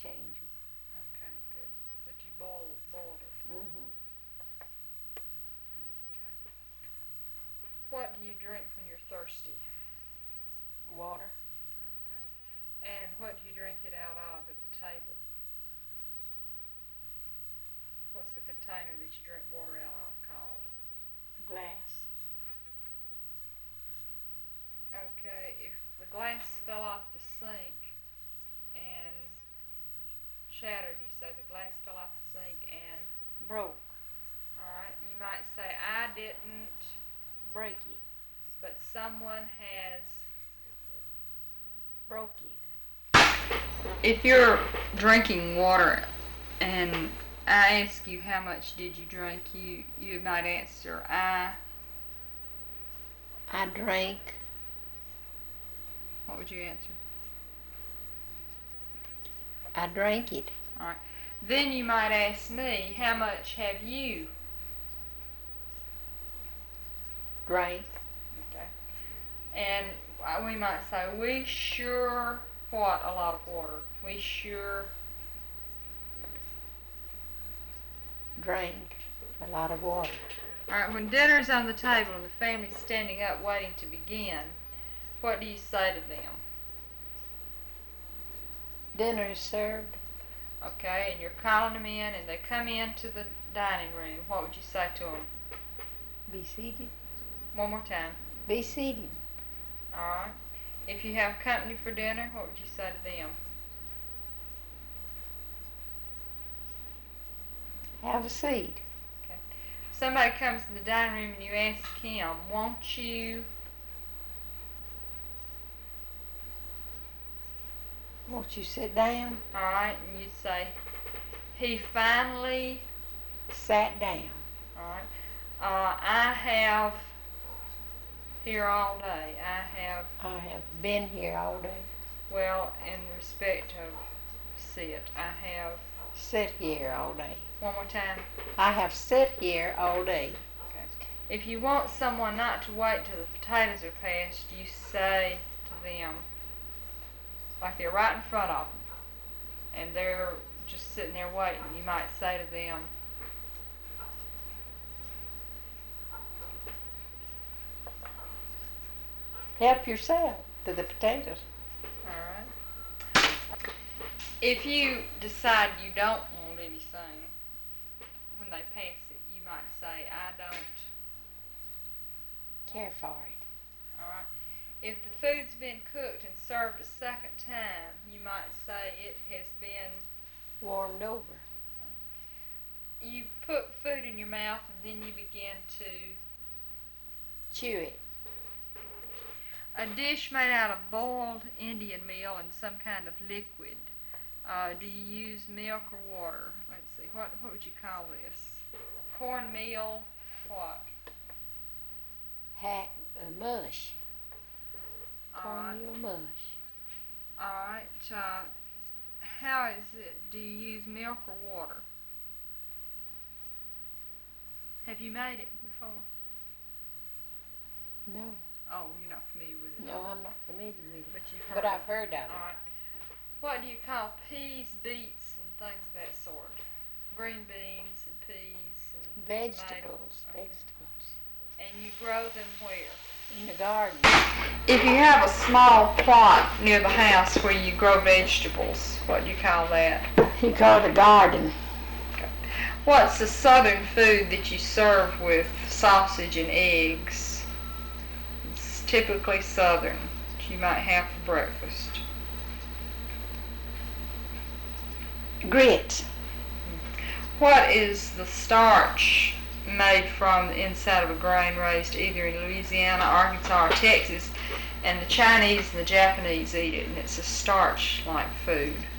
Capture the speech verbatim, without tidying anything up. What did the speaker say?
change them. Okay, good. But you boil, boiled it. Mm-hmm. Okay. What do you drink when you're thirsty? Water. Okay. And what do you drink it out of at the table? What's the container that you drink water out of called? Glass. Okay, if the glass fell off the sink and shattered, you say the glass fell off the sink and Broke. alright, you might say I didn't Break it. but someone has Broke it. if you're drinking water and I ask you how much did you drink, you, you might answer I. I drank. What would you answer? I drank it. Alright. Then you might ask me, how much have you Drank. Okay. And uh, we might say, we sure what a lot of water. We sure Drank a lot of water. Alright, when dinner's on the table and the family's standing up waiting to begin, what do you say to them? Dinner is served. Okay, and you're calling them in and they come into the dining room. What would you say to them? Be seated. One more time. Be seated. Alright. If you have company for dinner, what would you say to them? Have a seat. Okay. If somebody comes in the dining room and you ask him, won't you Won't you sit down? Alright, and you'd say, he finally Sat down. Alright. Uh, I have here all day. I have, I have been here all day. well, in respect of sit, I have, Sit here all day. one more time. I have sat here all day. Okay. If you want someone not to wait till the potatoes are passed, you say to them, like they're right in front of them, and they're just sitting there waiting, you might say to them, Help yourself to the potatoes. alright. If you decide you don't want anything, when they pass it, you might say, I don't Care for it. Alright. If the food's been cooked and served a second time, you might say it has been, Warmed over. you put food in your mouth and then you begin to, Chew it. a dish made out of boiled Indian meal and some kind of liquid. Uh, do you use milk or water? Let's see, what, what would you call this? Cornmeal, what? Hack, uh, mush. Alright. Cornmeal mush. Alright, uh, how is it? Do you use milk or water? Have you made it before? No. Oh, you're not familiar with it. No, I'm not familiar with it. But you've heard But I've of heard of it. Alright. What do you call peas, beets, and things of that sort? Green beans and peas and Vegetables. tomatoes. Okay. Vegetables. And you grow them where? In the garden. If you have a small plot near the house where you grow vegetables, what do you call that? You call it a garden. Okay. What's the southern food that you serve with sausage and eggs? It's typically southern. That you might have for breakfast. Grits. What is the starch made from the inside of a grain raised either in Louisiana, Arkansas, or Texas, and the Chinese and the Japanese eat it, and it's a starch-like food?